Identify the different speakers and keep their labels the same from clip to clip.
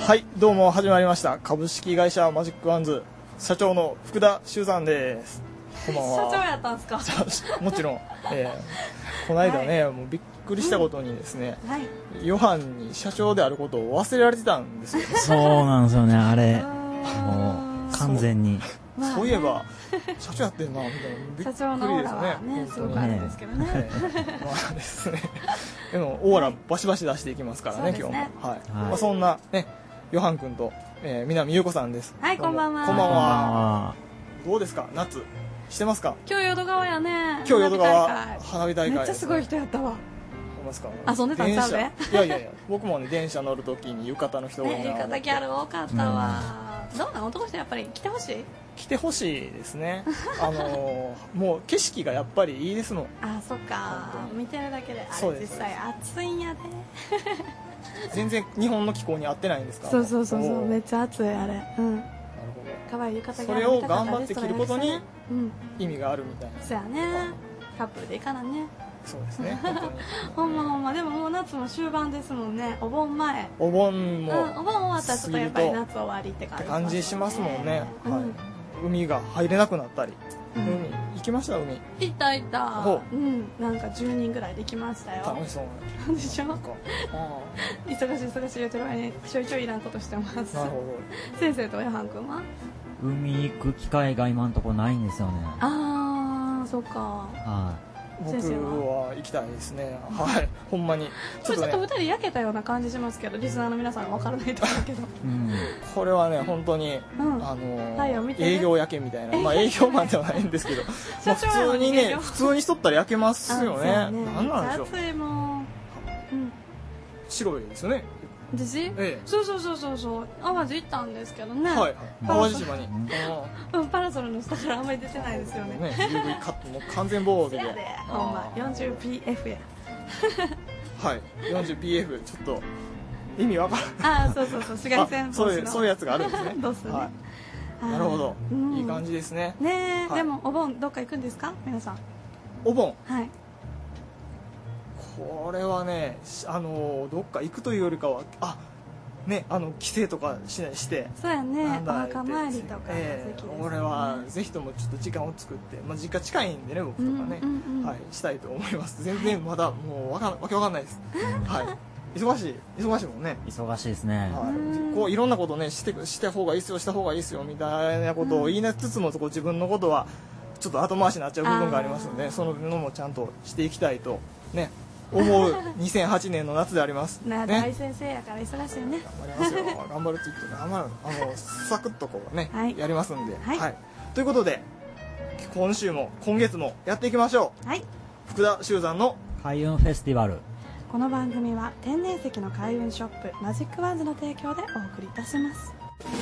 Speaker 1: はい、どうも始まりました株式会社マジックワンズ社長の福田修さんです。こんばんは。
Speaker 2: 社長やったんですか？
Speaker 1: もちろん、この間ね、もうびっくりしたことにですね、ヨハンに社長であることを忘れられてたんですよ。
Speaker 3: そうなんですよね、あれもう完全に
Speaker 1: そういえば社長やってんなみたいな、びっくりですね。
Speaker 2: 社長のオーラはね、すごくあるんですけどね。
Speaker 1: まあですね、でもオーラバシバシ出していきますからね、今日も。はい。まあそんなね、ヨハン君と南優子さんです。
Speaker 2: はい、こんばんは。
Speaker 1: こんばんは。どうですか、夏してますか？
Speaker 2: 今日淀川やね。
Speaker 1: 今日淀川花火大会。
Speaker 2: めっちゃすごい人やったわ。遊んでたんちゃうで？
Speaker 1: いやいやいや、僕もね、電車乗るときに浴衣の人が多いな。
Speaker 2: 浴衣ギャル多かったわ。どうなん？男の人やっぱり来てほしい？
Speaker 1: 来てほしいですね。もう景色がやっぱりいいですもん。
Speaker 2: あ、そっか。見てるだけで、あれ実際暑いんやで。
Speaker 1: 全然日本の気候に合ってないんですか？
Speaker 2: そうそうそうそう、めっちゃ暑いあれ。うん。なるほど。可愛い浴衣ギャル。
Speaker 1: それを頑張って着ることに意味があるみたいな。
Speaker 2: そうやね。カップルでいいかなね。
Speaker 1: そうですね。本当に。
Speaker 2: ほんまほんま。でももう夏も終盤ですもんね。お盆前。
Speaker 1: お盆も。
Speaker 2: お盆終わったらちょっとやっぱり夏終わりって
Speaker 1: 感じしますもんね。はい。海が入れなくなったり。海行きました？海
Speaker 2: 行った行った。うん、なんか10人ぐらいできましたよ。
Speaker 1: 楽しそう
Speaker 2: でしょ？忙しい忙しい言うてる間にちょいちょいいらんことしてます。
Speaker 1: なるほど。
Speaker 2: 先生と親はんくんは
Speaker 3: 海行く機会が今のところないんですよね。
Speaker 2: ああ、そうか。
Speaker 3: はい。
Speaker 1: 僕は行きたいですね。はい、ほんまに
Speaker 2: ちょっと2人焼けたような感じしますけど、リスナーの皆さん分からないと思うけど、
Speaker 1: これはね、本当に営業焼けみたいな、まあ営業マンではないんですけど、普通にね、普通にしとったら焼けますよね。なんなんでしょう。白いですよね。
Speaker 2: 私？そうそうそうそうそう、淡路行ったんですけどね。
Speaker 1: はい、淡路島に。
Speaker 2: パラソルの下からあんまり出てないですよね。
Speaker 1: UV カットも完全防備で。
Speaker 2: ほんま 40pf や。
Speaker 1: はい、40pf ちょっと意味わから
Speaker 2: ない。あ、そうそうそう、紫外線
Speaker 1: そういうやつがあるんですね。
Speaker 2: どうする？
Speaker 1: なるほど、いい感じですね。
Speaker 2: ねえ、でもお盆どっか行くんですか、皆さん？
Speaker 1: お盆。
Speaker 2: はい。
Speaker 1: これはね、どっか行くというよりかは、帰省とかして。
Speaker 2: そうやね、お墓参りとか。
Speaker 1: 俺はぜひともちょっと時間を作って、まあ実家近いんでね、僕とかね、はい、したいと思います。全然まだもうわけわかんないです。はい。忙しいもんね。
Speaker 3: 忙しいですね。
Speaker 1: はい。こういろんなことね、した方がいいですよ、した方がいいですよみたいなことを言いなつつも、自分のことはちょっと後回しになっちゃう部分がありますので、そののもちゃんとしていきたいとね。思う2008年の夏であります。
Speaker 2: 大先生やから忙しいね。
Speaker 1: 頑張りますよ。頑張るって言ってサクッとこうね、やりますんで。はい。ということで今週も今月もやっていきましょう。
Speaker 2: はい。
Speaker 1: 福田修山の
Speaker 3: 開運フェスティバル。
Speaker 2: この番組は天然石の開運ショップマジックワンズの提供でお送りいたします。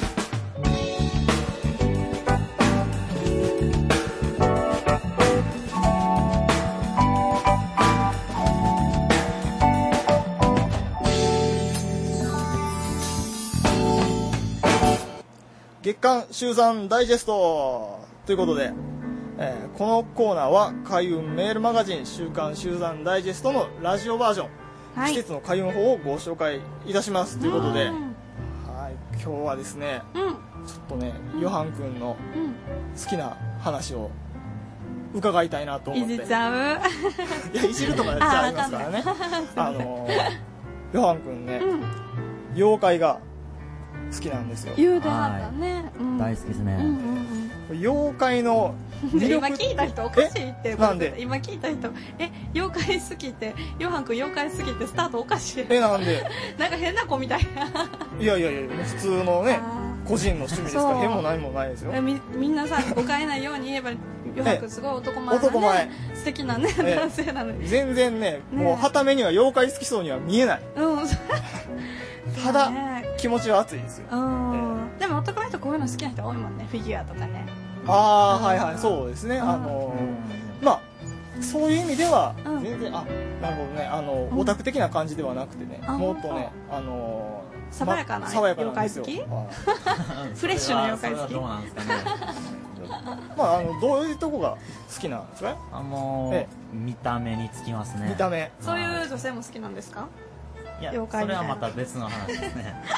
Speaker 1: 月刊修山ダイジェストということで、このコーナーは開運メールマガジン週刊修山ダイジェストのラジオバージョン、季節の開運法をご紹介いたしますということで、はい、今日はですね、ちょっとね、ヨハン君の好きな話を伺いたいなと思って。
Speaker 2: いじっちゃう？
Speaker 1: いや、いじるとかやっちゃいますからね。ヨハン君ね、妖怪が好きなんですよ。
Speaker 2: 言うてはったね。
Speaker 3: 大好きですね。
Speaker 1: 妖怪の
Speaker 2: 今聞いた人おかしいって。
Speaker 1: なんで？
Speaker 2: 今聞いた人、妖怪好きって、ヨハン君妖怪好きってスタートおかしい。
Speaker 1: なんで？
Speaker 2: なんか変な子みたいな。
Speaker 1: いや、普通のね、個人の趣味ですから、変も何もないですよ。
Speaker 2: みんなさ、誤解ないように言えば、ヨハン君すごい男前。素敵なね、男性なのに。
Speaker 1: 全然ね、もう、はためには妖怪好きそうには見えない。ただ、気持ちは熱いですよ。
Speaker 2: でも男の人こういうの好きな人多いもんね、フィギュアとかね。
Speaker 1: はいはい、そうですね。まあ、そういう意味では、全然、なるほどね、オタク的な感じではなくてね、もっとね、
Speaker 2: 爽やかな妖怪好き？フレッシュな妖怪好き？
Speaker 3: どうなんですかね。
Speaker 1: まあ、どういうとこが好きなんですか？
Speaker 3: 見た目につきますね。
Speaker 1: 見た目。
Speaker 2: そういう女性も好きなんですか？
Speaker 3: いや、それはまた別の話ですね。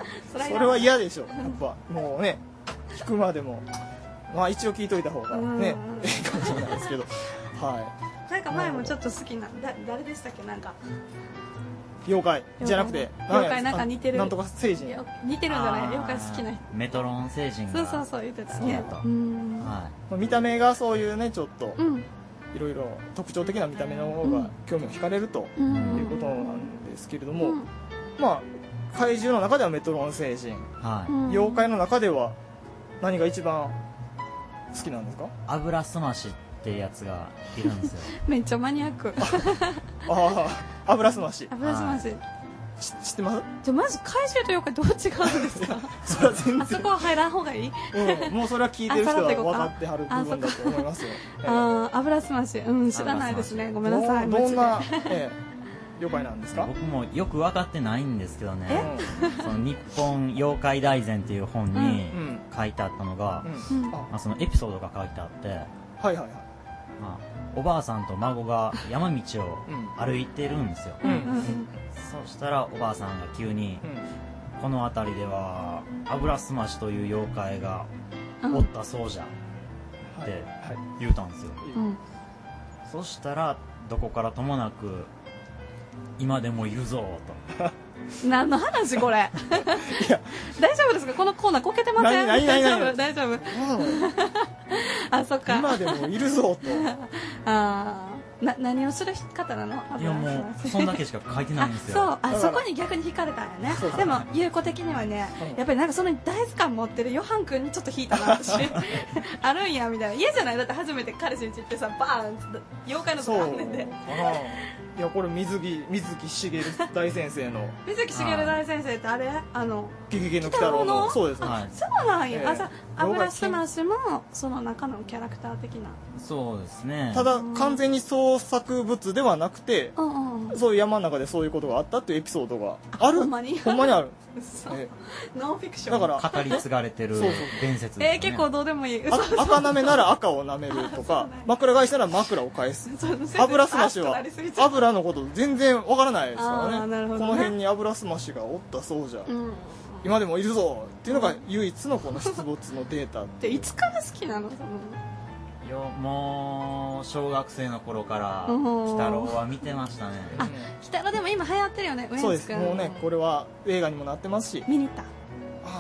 Speaker 1: それは嫌でしょ。やっぱもうね、聞くまでもまあ一応聞いといた方がね、ええかもしれないですけど、はい。
Speaker 2: なんか前もちょっと好きな誰でしたっけ、なんか
Speaker 1: 妖怪じゃなくて、
Speaker 2: 妖怪なんか似てる、
Speaker 1: なんとか星人、
Speaker 2: 似てるんじゃない、妖怪好きな人、
Speaker 3: メトロン星人が
Speaker 2: そう言ってたね。
Speaker 1: 見た目がそういうね、ちょっといろいろ特徴的な見た目の方が興味を惹かれるということなんですけれども、まあ怪獣の中ではメトロン星人、妖怪の中では何が一番好きなんですか？
Speaker 3: 油すましっていうやつがいるんですよ。
Speaker 2: めっちゃマニアック。
Speaker 1: 油すまし。
Speaker 2: 油すまし。
Speaker 1: 知ってます？
Speaker 2: じゃあまず怪獣と妖怪どう違うんですか？
Speaker 1: それは全然。
Speaker 2: あそこは入らん方がいい？
Speaker 1: もうそれは聞いてる人は分かってはる部分だと思いますよ。
Speaker 2: 油すまし、知らないですね。ごめんなさい。
Speaker 1: どんな妖怪なんですか？
Speaker 3: 僕もよく分かってないんですけどね。その日本妖怪大全っていう本に書いてあったのが、そのエピソードが書いてあって、おばあさんと孫が山道を歩いてるんですよ。そしたらおばあさんが急に、この辺りでは油すましという妖怪がおったそうじゃって言うたんですよ。そしたらどこからともなく今でもいるぞと。
Speaker 2: 何の話これ？いや大丈夫ですか？このコーナーこけてません？大丈夫。あ、そっか。
Speaker 1: 今でもいるぞと。
Speaker 2: 何をする方なの？
Speaker 3: いやもうそんだけしか書いてないんですよ。
Speaker 2: そう、そこに逆に惹かれたんやね。でも優子的にはね、やっぱりなんかその大豆感持ってるヨハン君にちょっと引いたな私。あるんやみたいな。嫌じゃない？だって初めて彼氏に行ってさ、バーン妖怪のとこあんねんで。
Speaker 1: いやこれ水木しげる大先生の
Speaker 2: 水木しげる大先生ってあれ
Speaker 1: ゲゲゲの鬼太郎のそうですね。
Speaker 2: そうなんや。油すましもその中のキャラクター的な。
Speaker 3: そうですね。
Speaker 1: ただ完全に創作物ではなくて、そういう山の中でそういうことがあったっていうエピソードがある。
Speaker 2: ほんまに
Speaker 1: ある。
Speaker 2: ノンフィクション。
Speaker 1: だから
Speaker 3: 語り継がれてる伝説ですね。
Speaker 2: 結構どうでもいい。
Speaker 1: 赤なめなら赤をなめるとか、枕返したら枕を返す。油すましは油のこと全然わからないですからね。この辺に油すましがおったそうじゃ。今でもいるぞっていうのが唯一のこの出没のデータ。
Speaker 2: でいつから好きなの？
Speaker 3: もう小学生の頃から鬼太郎は見てましたね。
Speaker 2: 鬼太郎でも今流行ってるよね。
Speaker 1: そうです。もうねこれは映画にもなってますし。
Speaker 2: 見に行った？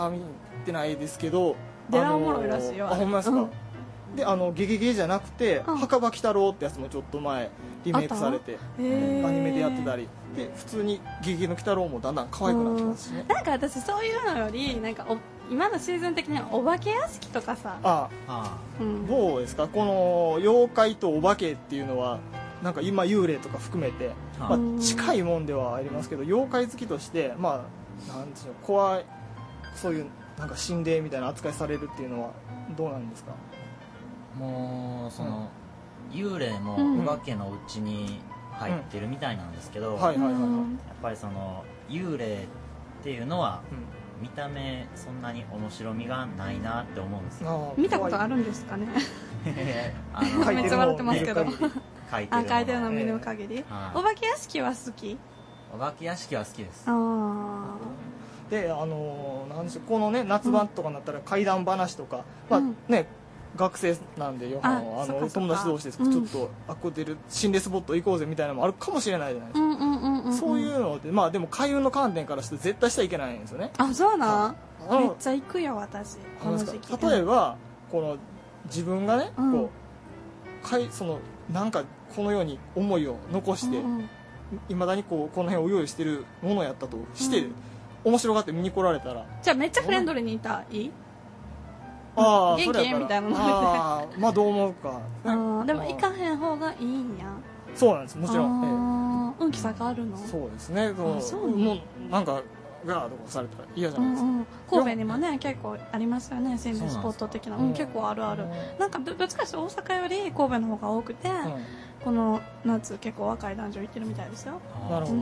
Speaker 1: 見に行ってないですけど。
Speaker 2: デラおもろいらしいよ。
Speaker 1: ほんまですか。でゲゲゲじゃなくて墓場鬼太郎ってやつもちょっと前リメイクされてアニメでやってたりで普通にゲゲゲの鬼太郎もだんだん可愛くなってますしね。
Speaker 2: なんか私そういうのよりなんか今のシーズン的にはお化け屋敷とかさ。どうですかこの妖怪とお化けっていうのはなんか今幽霊とか含めて近いもんではありますけど妖怪好きとしてなんでしょう怖いそういうなんか心霊みたいな扱いされるっていうのはどうなんですか？
Speaker 3: もうその幽霊もお化けのうちに入ってるみたいなんですけど、やっぱりその幽霊っていうのは見た目そんなに面白みがないなって思うんですよ。
Speaker 2: 見たことあるんですかね？めっちゃ笑ってますけど。書いてるの見る限り。お化け屋敷は好き？
Speaker 3: お化け屋敷は好きです。
Speaker 1: でなんでしょうこのね夏場とかになったら怪談話とかね学生なんでヨハンは友達同士でちょっとここ出る心霊スポット行こうぜみたいなのもあるかもしれないじゃないですか。そういうのででも開運の観点からして絶対しちゃいけないんですよね。
Speaker 2: そうなんめっちゃ行くよ私この時期。
Speaker 1: 例えばこの自分がねそのなんかこのように思いを残していまだにこの辺を用意してるものやったとして面白がって見に来られたら
Speaker 2: じゃあめっちゃフレンドリーにいたい元気みたいな
Speaker 1: のでどう思うか。
Speaker 2: でも行かへん方がいいんや。
Speaker 1: そうなんですもちろん。
Speaker 2: 運気差があるの？
Speaker 1: そうですね。もうなんかガードされたら嫌じゃないですか。
Speaker 2: 神戸にもね結構ありますよね心霊スポット的な。結構あるある。なんかどっちかして大阪より神戸の方が多くてこの夏結構若い男女行ってるみたいですよ。
Speaker 1: なるほ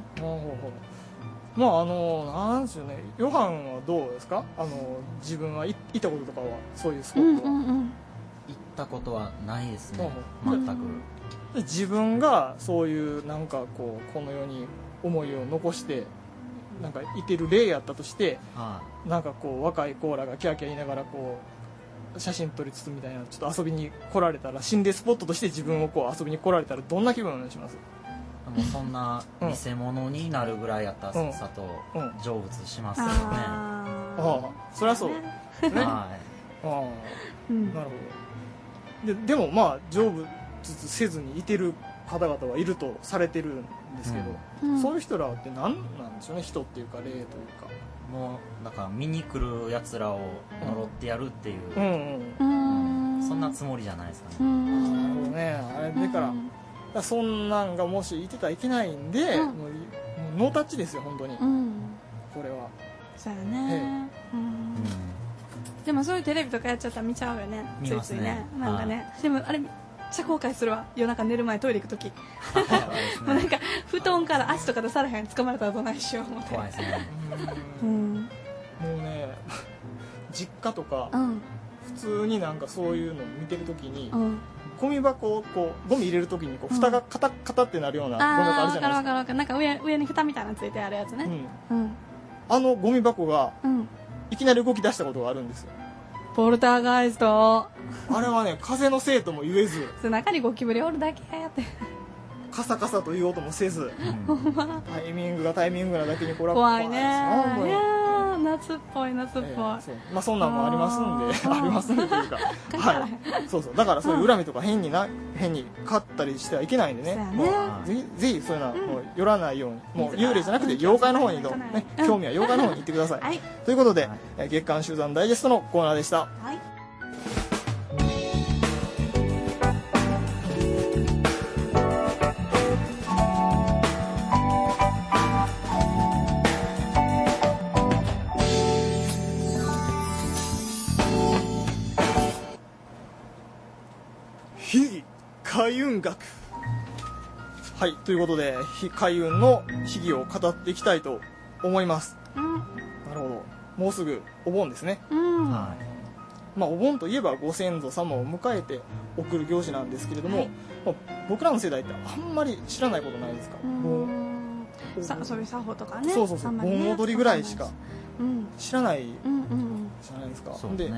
Speaker 1: ど。なんですよね。ヨハンはどうですか？自分は行ったこととかはそういうスポットは
Speaker 3: 行ったことはないですね。全く。
Speaker 1: 自分がそういうなんかこの世に思いを残してなんかいてる例やったとして、なんかこう若いコーラがキャーキャー言いながらこう写真撮りつつみたいなちょっと遊びに来られたら、心霊スポットとして自分をこう遊びに来られたらどんな気分にします？
Speaker 3: もうそんな偽物になるぐらいやったらさっと成仏しますよね。
Speaker 1: そりゃそうね。なるほど。でもまあ成仏せずにいてる方々はいるとされてるんですけど、そういう人らって何なんでしょうね、人っていうか霊というか。
Speaker 3: もうだから見に来るやつらを呪ってやるっていう、そんなつもりじゃないですかね。
Speaker 1: なるほどね。あれだからそんなんがもしいてたらいけないんで、もうノータッチですよ本当に、これは。
Speaker 2: そうやね。でもそういうテレビとかやっちゃったら見ちゃうよね。
Speaker 3: 見ますね。
Speaker 2: なんかね。でもあれめっちゃ後悔するわ。夜中寝る前トイレ行くとき。もうなんか布団から足とか出されへん、掴まれたらどないしよう思って。
Speaker 3: 怖いですね。
Speaker 1: もうね、実家とか普通になんかそういうの見てるときに。ゴミ箱をこうゴミ入れるときにこう蓋がカタカタってなるようなゴミ箱あるじゃないですか。
Speaker 2: なんか上に蓋みたいなのついてあるやつね。
Speaker 1: あのゴミ箱がいきなり動き出したことがあるんですよ。
Speaker 2: ポルターガイスト。
Speaker 1: あれはね、風のせいとも言えず、
Speaker 2: 中にゴキブリおるだけやって。
Speaker 1: カサカサと言おうともせず、タイミングがなだけにこれは
Speaker 2: 怖いね。いや夏っぽい。ま
Speaker 1: あそんなんもありますんで、ありますんでというか、はい、そうだからそういう恨みとか変に勝ったりしてはいけないんでね、ぜひそういうのはもう寄らないように、もう幽霊じゃなくて妖怪の方に興味は妖怪の方に行ってください。ということで、月刊集団ダイジェストのコーナーでした。非開運学。はい、ということで非開運の秘技を語っていきたいと思います。なるほど。もうすぐお盆ですね。まあお盆といえばご先祖様を迎えて送る行事なんですけれども、僕らの世代ってあんまり知らないことないですか？
Speaker 2: そういう作法とかね。
Speaker 1: 盆踊りぐらいしか知らないじゃないですか。で、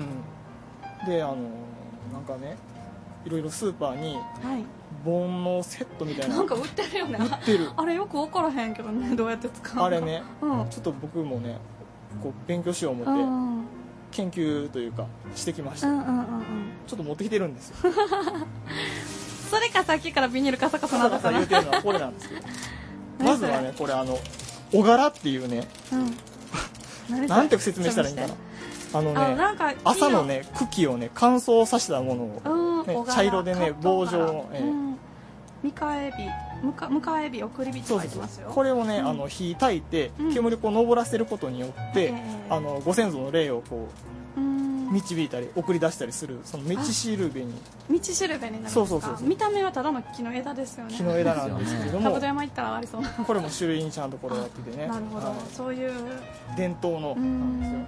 Speaker 1: なんかね、いろいろスーパーに盆のセットみたいな
Speaker 2: なんか売ってるよね。
Speaker 1: 売ってる。
Speaker 2: あれよく分からへんけどね、どうやって使うのか。
Speaker 1: あれね、ちょっと僕もねこう勉強しよう思って研究というかしてきました。ちょっと持ってきてるんですよ。
Speaker 2: それかさっきからビニールカサカサなんだから
Speaker 1: 言うてるのはこれなんですけど、まずはね、これおがらっていうね、なんて説明したらいいんかな。朝のね茎をね乾燥させたものを、茶色でね棒状の、
Speaker 2: 迎え火送り火って書いてますよ。
Speaker 1: これをね火焚いて煙をこう昇らせることによってご先祖の霊をこう導いたり送り出したりする、その道しるべに
Speaker 2: なるんですか。見た目はただの木の枝ですよね。
Speaker 1: 木の枝なんですけども、
Speaker 2: 兜山行ったらありそう。
Speaker 1: これも種類にちゃんとこれやっててね。
Speaker 2: なるほど、そういう
Speaker 1: 伝統のなんですよ。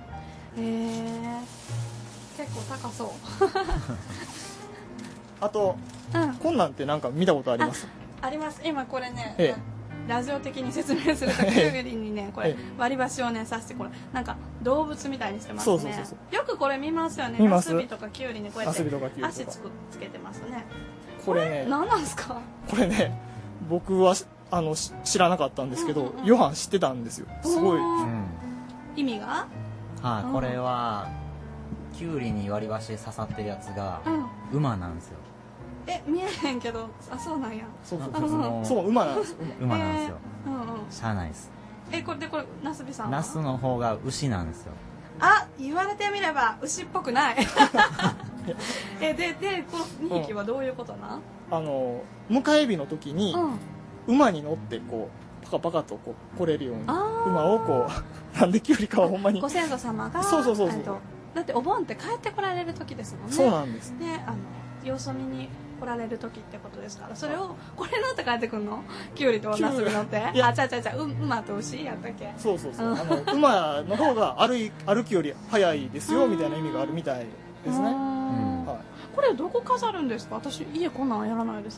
Speaker 2: 結構高そう。
Speaker 1: あと、こんなんってなんか見たことあります？
Speaker 2: あります。今これね、ラジオ的に説明するとキュウリにねこれ割り箸をね刺して、これなんか動物みたいにしてますね。よくこれ見ますよね。ナスビとかキュウリにこうやって足つけてますね。これね、何なんですか？
Speaker 1: これね、僕は知らなかったんですけど、ヨハン知ってたんですよ。すごい。
Speaker 2: 意味が？
Speaker 3: これはキュウリに割り箸刺さってるやつが馬なんですよ。
Speaker 2: 見えへんけど、そうなんや。
Speaker 1: そう馬なんですよ。
Speaker 3: 馬なんですよ。しゃあないです。
Speaker 2: これナスビさんは？
Speaker 3: ナスの方が牛なんですよ。
Speaker 2: 言われてみれば牛っぽくない。でこの2匹はどういうことな？
Speaker 1: 迎え火の時に馬に乗ってこうパカパカとこう来れるように馬をこうなんでキュウリかはほんまに
Speaker 2: ご先祖様がだってお盆って帰ってこられる時ですもんね。
Speaker 1: そうなんです。
Speaker 2: で様子見に来られる時ってことですから、それをこれ乗って帰ってくるの？キュウリとナスビ乗って？馬と牛やったっけ？
Speaker 1: そう馬の方が歩きより早いですよみたいな意味があるみたいですね。
Speaker 2: これどこ飾るんですか？私家こんなんやらないです。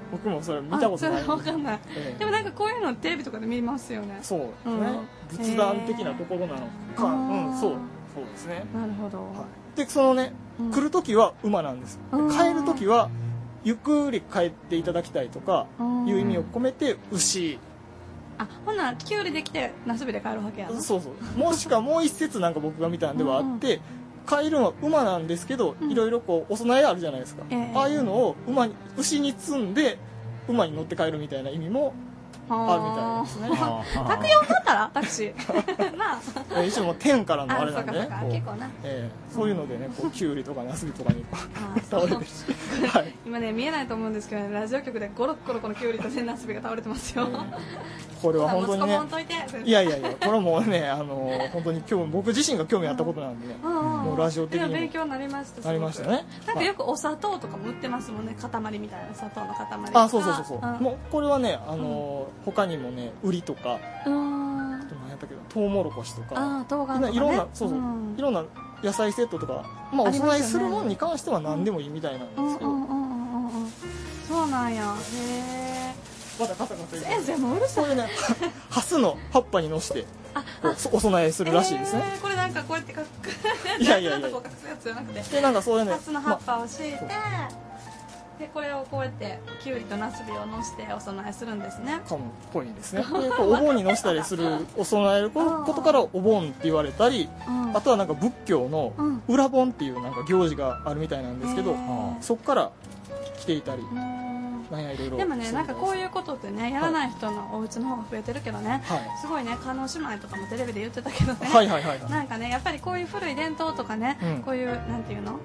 Speaker 1: 僕もそれ見たことない。
Speaker 2: 分かんない、でもなんかこういうのテレビとかで見ますよね。
Speaker 1: そうですね、仏壇的なところなのか、そうですね。
Speaker 2: なるほど、
Speaker 1: でそのね、来る時は馬なんです。帰る時はゆっくり帰っていただきたいとかいう意味を込めて牛。
Speaker 2: ほんならキュウリできてナスビで帰るわけやな。
Speaker 1: そうもしかもう一節なんか僕が見たんではあって帰るのは馬なんですけど、いろいろこうお供えあるじゃないですか、ああいうのを牛に積んで馬に乗って帰るみたいな意味もあるみたいですね。
Speaker 2: 宅用だったらタクシーな
Speaker 1: あ一応もう天からのあれなんでね、そういうのでね、こうキュウリとかナスビとかに倒れてるし、
Speaker 2: 今ね見えないと思うんですけどね、ラジオ局でゴロッゴロこのキュウリとナスビが倒れてますよ。
Speaker 1: これは本当にね、いやこれもね本当に僕自身が興味あったことなんでね、もうラジオ的に
Speaker 2: 勉強になりました。
Speaker 1: なりましたね。
Speaker 2: なんかよくお砂糖とかも売ってますもんね、塊みたいな砂糖の塊。
Speaker 1: そうもうこれはね他にもねウリとか、あと何やったけどトウモロコシとか、いろんな野菜セットとか、お供えするものに関しては何でもいいみたいなんですけど。
Speaker 2: そうなんや。へえ。
Speaker 1: まだカサカサ言って
Speaker 2: 先生もうるさい。
Speaker 1: これねハスの葉っぱにのしてお供えするらしいですね。
Speaker 2: これなんかこうやって
Speaker 1: いや
Speaker 2: なんかこう隠すやつじゃなくて、
Speaker 1: でなんかそういうね
Speaker 2: ハスの葉っぱを敷いて、でこれをこうやってキュウリとナスビをのしてお供えするんですね。
Speaker 1: かもっぽいですね。でお盆にのしたりするお供えることからお盆って言われたり、あとはなんか仏教の裏盆っていうなんか行事があるみたいなんですけど、そこから来ていたり。
Speaker 2: でもね、なんかこういうことってね、やらない人のお家の方が増えてるけどね、すごいね、加納姉妹とかもテレビで言ってたけどね、なんかね、やっぱりこういう古い伝統とかね、こういうなんていうの、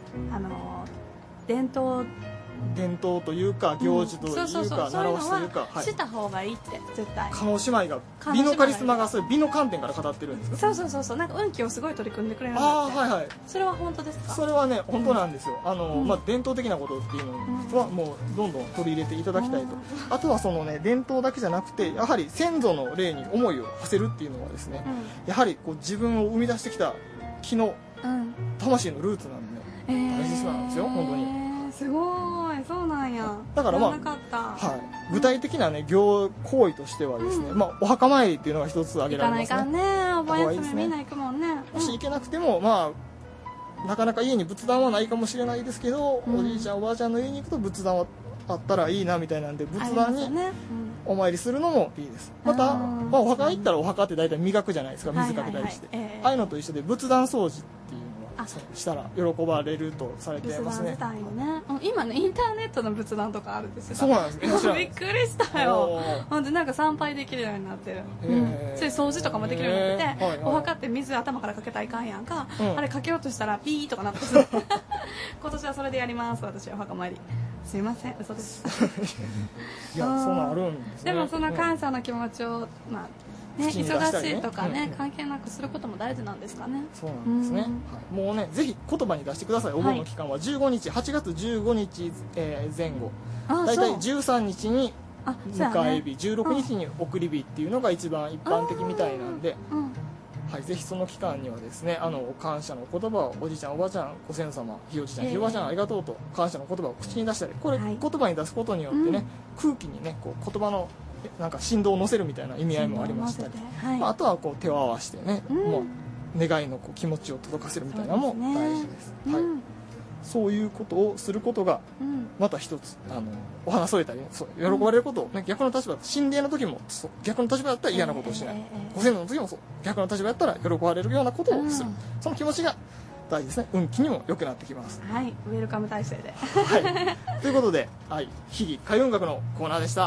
Speaker 2: 伝統というか行事というか習わしというかした方がいいって絶対。
Speaker 1: 加納姉妹が美のカリスマがそういう美の観点から語ってるんですか。
Speaker 2: そうなんか運気をすごい取り組んでくれるんだって。それは本当ですか。
Speaker 1: それはね本当なんですよ。伝統的なことっていうのはもうどんどん取り入れていただきたいと。あとはそのね伝統だけじゃなくて、やはり先祖の霊に思いを馳せるっていうのはですね、やはりこう自分を生み出してきた木の魂のルーツなんで大切なんですよ本当に。
Speaker 2: すごい、そうなんや。
Speaker 1: だから具体的なね行為としてはですね、お墓参りっていうのが一つ挙げられますね。
Speaker 2: 行かないかんね、お盆休みみんな行くもんね。
Speaker 1: もし行けなくてもなかなか家に仏壇はないかもしれないですけど、おじいちゃんおばあちゃんの家に行くと仏壇はあったらいいなみたいなんで、仏壇にお参りするのもいいです。またお墓行ったらお墓って大体磨くじゃないですか、水かけたりして。ああいうのと一緒で仏壇掃除っていうしたら喜ばれるとされてますね。
Speaker 2: 今ねインターネットの仏壇とかあるんですよ。
Speaker 1: そうなんですね。
Speaker 2: びっくりしたよ。ほんでなんか参拝できるようになってる。それ掃除とかもできるようになってて、お墓って水頭からかけたらいかんやんか。あれかけようとしたらピーとかなって今年はそれでやります私、お墓参り。すいません、嘘です。
Speaker 1: いや、そんなんあるんですね。
Speaker 2: でもその感謝の気持ちを忙しいとかね、関係なくすることも大事なんですかね。
Speaker 1: そうなんですね。もうね、ぜひ言葉に出してください。お盆の期間は15日、8月15日前後、だいたい13日に迎え日、16日に送り日っていうのが一番一般的みたいなんで、ぜひその期間にはですね、感謝の言葉をおじいちゃんおばあちゃん、ご先祖様、ひいおじいちゃんひいおばあちゃんありがとうと感謝の言葉を口に出したり、これ言葉に出すことによってね、空気にねこう言葉のなんか振動を乗せるみたいな意味合いもありましたり、あとはこう手を合わせてね、もう願いのこう気持ちを届かせるみたいなのも大事です。そういうことをすることがまた一つお花添えたり、喜ばれることを、逆の立場、心霊の時も逆の立場だったら嫌なことをしない、ご先祖の時も逆の立場だったら喜ばれるようなことをする、その気持ちが大事ですね。運気にも良くなってきます。
Speaker 2: ウェルカム体制で。
Speaker 1: ということで、秘技開運学のコーナーでした。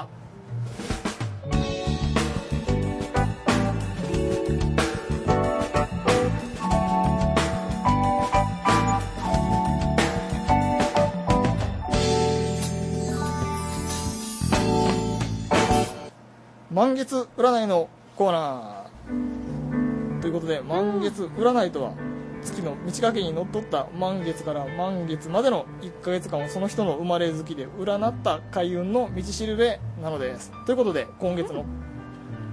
Speaker 1: 満月占いのコーナーということで、満月占いとは月の満ち欠けにのっとった満月から満月までの1ヶ月間をその人の生まれ月で占った開運の道しるべなのです。ということで今月の、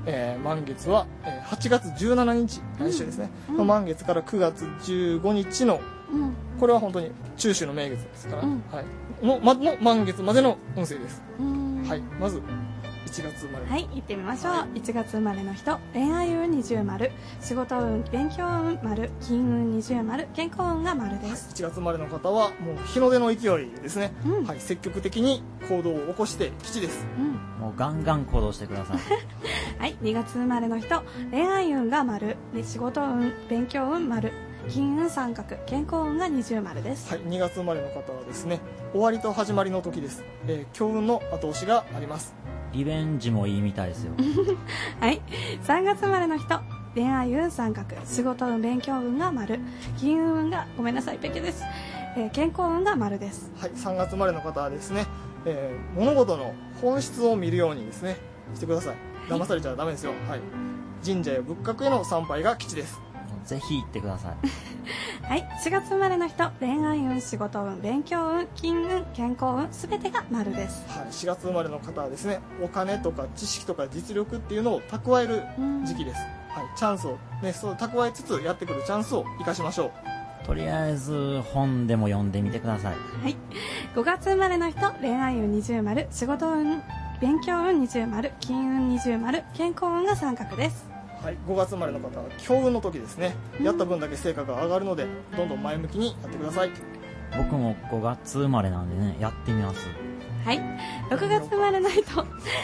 Speaker 1: 満月は、8月17日来週ですね、の満月から9月15日の、これは本当に中秋の名月ですから、はい、の満月までの運勢です。はい、まず1月生まれ。
Speaker 2: はい、行ってみましょう。1月生まれの人、恋愛運20丸、仕事運、勉強運丸、金運20丸、健康運が丸です。
Speaker 1: 1月生まれの方はもう日の出の勢いですね。はい、積極的に行動を起こして吉です。
Speaker 3: もうガンガン行動してください。
Speaker 2: はい、2月生まれの人、恋愛運が丸、仕事運、勉強運丸、金運三角、健康運が20丸です。
Speaker 1: はい、2月生まれの方はですね、終わりと始まりの時です。強運の後押しがあります。
Speaker 3: リベンジもいいみたいですよ。
Speaker 2: はい、3月生まれの人、恋愛運三角、仕事運、勉強運が丸、金運がごめんなさいペケです。健康運が丸です。
Speaker 1: はい、3月生まれの方はですね、物事の本質を見るようにですねしてください。騙されちゃダメですよ。はい、神社や仏閣への参拝が吉です。
Speaker 3: ぜひ行ってください。
Speaker 2: はい、4月生まれの人、恋愛運、仕事運、勉強運、金運、健康運、すべてが丸です。
Speaker 1: はい、4月生まれの方はですね、お金とか知識とか実力っていうのを蓄える時期です。はい、チャンスをね、そう蓄えつつやってくるチャンスを生かしましょ
Speaker 3: う。とりあえず本でも読んでみてください。
Speaker 2: はい、5月生まれの人、恋愛運20丸、仕事運、勉強運20丸、金運20丸、健康運が三角です。
Speaker 1: はい、5月生まれの方は強運の時ですね。やった分だけ成果が上がるので、どんどん前向きにやってください。
Speaker 3: 僕も5月生まれなんでね、やってみます。
Speaker 2: はい、6月生まれの人はい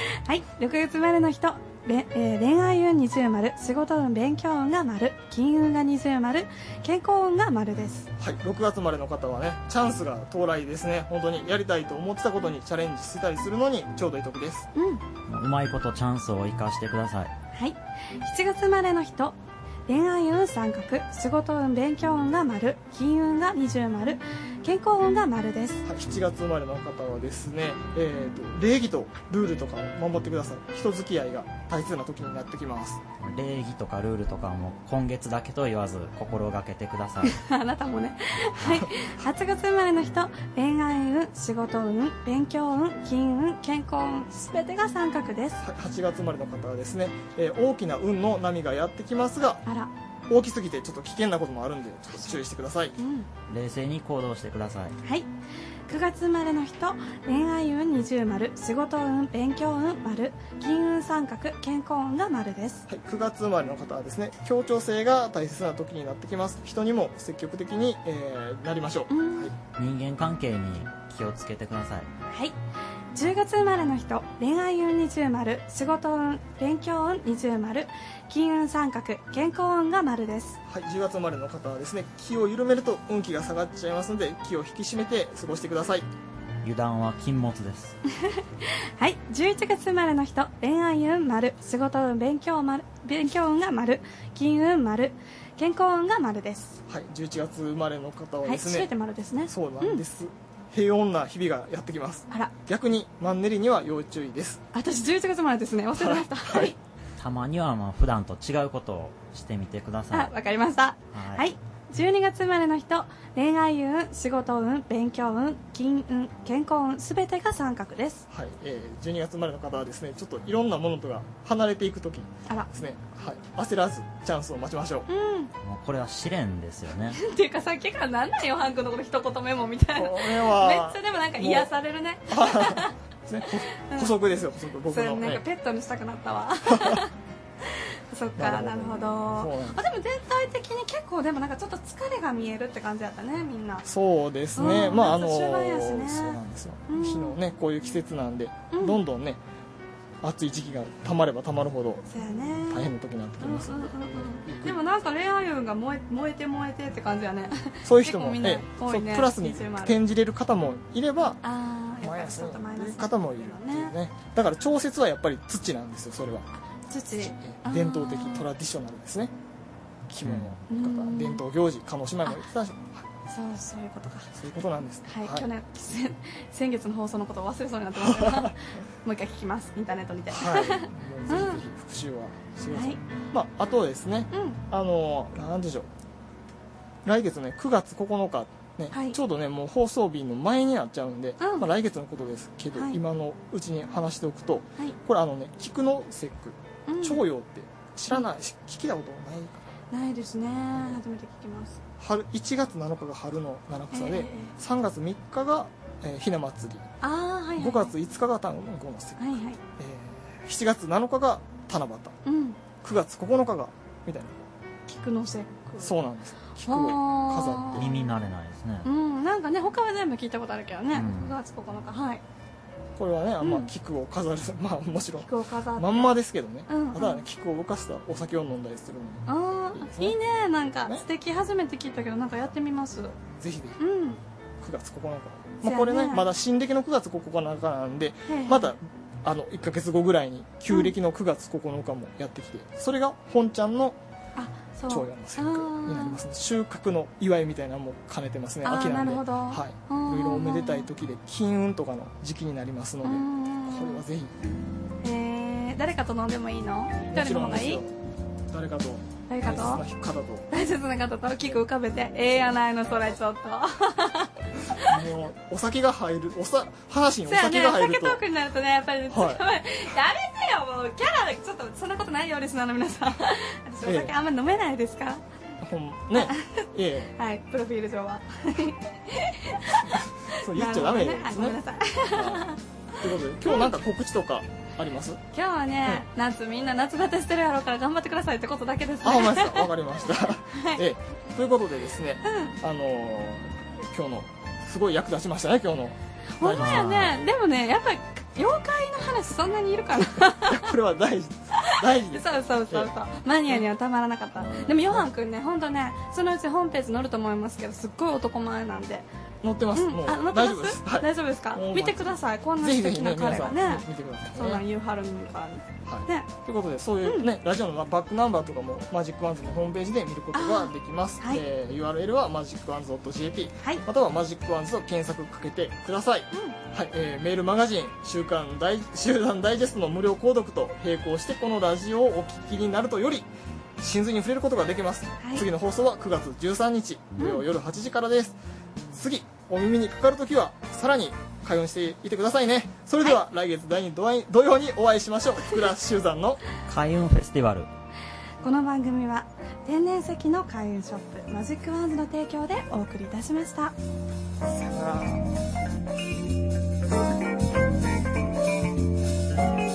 Speaker 2: 、6月生まれの人、恋愛運20丸、仕事運、勉強運が丸、金運が20丸、健康運が丸です。
Speaker 1: はい、6月生まれの方はね、チャンスが到来ですね。本当にやりたいと思ってたことにチャレンジしたりするのにちょうどいい時です。
Speaker 3: うまいことチャンスを生かしてください。
Speaker 2: はい、7月生まれの人、恋愛運三角、仕事運、勉強運が丸、金運が20丸、健康運が丸です。
Speaker 1: はい、7月生まれの方はですね、礼儀とルールとかを守ってください。人付き合いが大切な時になってきます。
Speaker 3: 礼儀とかルールとかも今月だけと言わず心がけてください。
Speaker 2: あなたもね。はい、8月生まれの人、恋愛運、仕事運、勉強運、金運、健康運、すべてが三角です。
Speaker 1: はい、8月生まれの方はですね、大きな運の波がやってきますが、大きすぎてちょっと危険なこともあるんでちょっと注意してください。
Speaker 3: 冷静に行動してください。
Speaker 2: はい、9月生まれの人、恋愛運20丸、仕事運、勉強運丸、金運三角、健康運が丸です。
Speaker 1: はい、9月生まれの方はですね、協調性が大切な時になってきます。人にも積極的に、なりましょう。はい、
Speaker 3: 人間関係に気をつけてください。
Speaker 2: はい、10月生まれの人、恋愛運20丸、仕事運、勉強運20丸、金運三角、健康運が丸です。
Speaker 1: はい、10月生まれの方はですね、気を緩めると運気が下がっちゃいますので、気を引き締めて過ごしてください。
Speaker 3: 油断は禁物です。
Speaker 2: はい、11月生まれの人、恋愛運丸、仕事運、勉強運が丸、金運丸、健康運が丸です。
Speaker 1: はい、11月生まれの方はですね、
Speaker 2: はい、全て丸ですね。
Speaker 1: そうなんです。平穏な日々がやってきます。
Speaker 2: あら、
Speaker 1: 逆にマンネリには要注意です。
Speaker 2: 私11月生まれですね。忘れてました。はい。
Speaker 3: たまには普段と違うことをしてみてください。
Speaker 2: わかりました。はい。12月生まれの人、恋愛運、仕事運、勉強運、金運、健康運、すべてが三角です。
Speaker 1: はい、12月生まれの方はですね、ちょっといろんなものとが離れていく時ですね。はい、焦らずチャンスを待ちましょう。
Speaker 3: もうこれは試練ですよね。
Speaker 2: っていうかさっきからなんなんよハン君のこと一言メモみたいな。これはめっちゃでもなんか癒されるね。
Speaker 1: 補足ですよ、補足。僕の
Speaker 2: なんかペットにしたくなったわ。そっか、なるほど。でも全体的に結構でもなんかちょっと疲れが見えるって感じだったね、みんな。
Speaker 1: そうですね。
Speaker 2: 終盤やしね。
Speaker 1: そうなんですよ。日のね、こういう季節なんで、どんどんね、暑い時期がたまればたまるほど大変な時になってきます。
Speaker 2: でもなんか恋愛運が燃えてって感じやね。
Speaker 1: そういう人もプラスに転じれる方もいれば、
Speaker 2: マイナスの
Speaker 1: 方もいるっていうね。だから調節はやっぱり土なんですよ、それは。
Speaker 2: 土。
Speaker 1: 伝統的トラディショナルですね。着物の方、伝統行事、叶姉妹も言ってたし。
Speaker 2: そういうことか。
Speaker 1: そういうことなんです。
Speaker 2: はい、去年先月の放送のことを忘れそうになってますからもう一回聞きます、インターネットにて。
Speaker 1: はい、ぜひぜひ復習はしてください。あとですね、なんでしょう、来月ね9月9日ね、ちょうどねもう放送日の前になっちゃうんで、来月のことですけど、今のうちに話しておくと、これ菊の節句徴用って知らない、聞いたことないか
Speaker 2: ないですね。初めて聞きます。
Speaker 1: 1月7日が春の七草で、3月3日が、ひな祭り、5月5日が端午の節句、7月7日が七夕、9月9日がみたいな
Speaker 2: 菊の節句。
Speaker 1: そうなんです。菊を飾って
Speaker 3: 耳慣れないですね。
Speaker 2: なんかね、他は全部聞いたことあるけどね。9月9日、はい。
Speaker 1: これはね、菊を飾る、もちろんまんまですけどね、ただ菊を浮かしたお酒を飲んだりするの
Speaker 2: にいいね。なんか素敵。初めて聞いたけど、なんかやってみます。
Speaker 1: ぜひぜひ。9月9日、これね、まだ新暦の9月9日なんで、また1ヶ月後ぐらいに旧暦の9月9日もやってきて、それが本ちゃんの長屋の節句になりますね。収穫の祝いみたいなのも兼ねてますね。秋なんで、はい、いろいろおめでたい時で金運とかの時期になりますので、これはぜひ。
Speaker 2: 誰かと飲んでもいいの？一人の方がいい？
Speaker 1: 誰かと
Speaker 2: 大切な方と菊浮かべて、やないのそれちょっと
Speaker 1: もうお酒が入る、話にお酒が入ると、
Speaker 2: 酒トークになるとね、やっぱり、やめてよ、もうキャラでちょっとそんなことないよ、リスナーの皆さん。私お酒あんまり飲めないですか？
Speaker 1: ね、
Speaker 2: はい、プロフィール上は
Speaker 1: そう言っちゃダメですね。
Speaker 2: ごめんなさい。
Speaker 1: ということで、今日なんか告知とかあります？
Speaker 2: 今日はね、みんな夏バテしてるやろうから頑張ってくださいってことだけですね。
Speaker 1: ほんまですか。わかりました。ということでですね、今日のすごい役立ちましたね、今日の。
Speaker 2: ほんまやね。でもね、やっぱり妖怪の話そんなにいるかな。
Speaker 1: これは大事です。
Speaker 2: そうマニアにはたまらなかった。でもヨハンくんね、本当ね、そのうちホームページ載ると思いますけど、すっごい男前なんで。
Speaker 1: 載ってます。もう大丈夫です。
Speaker 2: 大丈夫ですか？見てください。こんな素敵な彼がね。
Speaker 1: 見てください。
Speaker 2: そんなん言うはるんから
Speaker 1: ね。ということで、そういうね、ラジオのバックナンバーとかもマジックワンズのホームページで見ることができます。URL はmagicwands.jp、またはマジックワンズと検索かけてください。はい、メールマガジン集団ダイジェストの無料購読と並行してこのラジオをお聞きになるとより真髄に触れることができます。次の放送は9月13日土曜夜8時からです。次お耳にかかるときはさらに開運していてくださいね。それでは来月第2土曜にお会いしましょう。福田修山の
Speaker 3: 開運フェスティバル。
Speaker 2: この番組は天然石の開運ショップマジックワンズの提供でお送りいたしました。
Speaker 1: さよなら。